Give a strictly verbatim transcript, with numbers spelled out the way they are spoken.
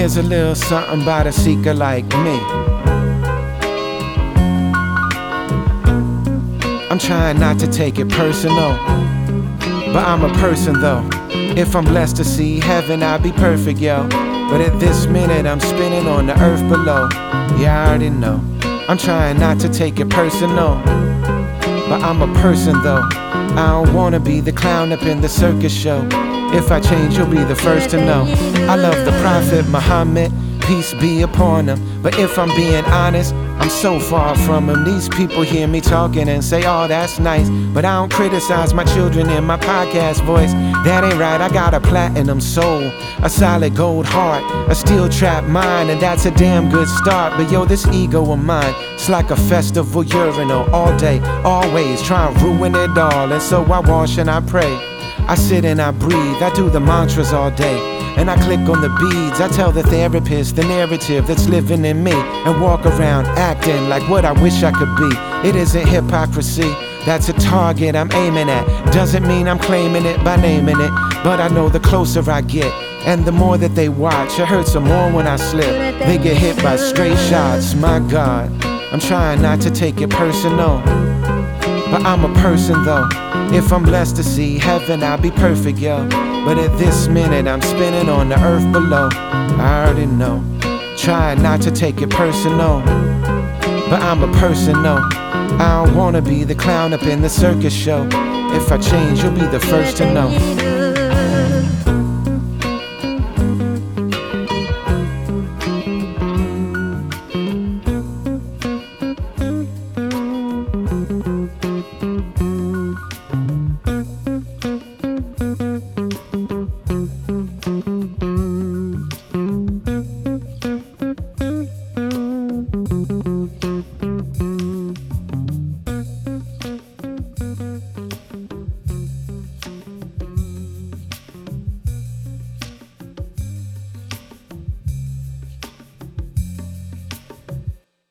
Here's a little something about a seeker like me. I'm trying not to take it personal, but I'm a person though. If I'm blessed to see heaven, I'll be perfect, yo. But at this minute, I'm spinning on the earth below. Yeah, I already know. I'm trying not to take it personal, but I'm a person though. I don't wanna be the clown up in the circus show. If I change, you'll be the first to know. I love the Prophet Muhammad, peace be upon him. But if I'm being honest, I'm so far from him. These people hear me talking and say, oh, that's nice, but I don't criticize my children in my podcast voice. That ain't right. I got a platinum soul, a solid gold heart, a steel trap mind, and that's a damn good start. But yo, this ego of mine, it's like a festival urinal all day, always trying to ruin it all. And so I wash and I pray, I sit and I breathe, I do the mantras all day, and I click on the beads. I tell the therapist the narrative that's living in me, and walk around acting like what I wish I could be. It isn't hypocrisy, that's a target I'm aiming at. Doesn't mean I'm claiming it by naming it, but I know the closer I get, and the more that they watch, it hurts them more when I slip. They get hit by straight shots, my God. I'm trying not to take it personal, but I'm a person though. If I'm blessed to see heaven, I'll be perfect, yo. But at this minute, I'm spinning on the earth below. I already know. Trying not to take it personal, but I'm a person, no. I don't wanna be the clown up in the circus show. If I change, you'll be the first to know.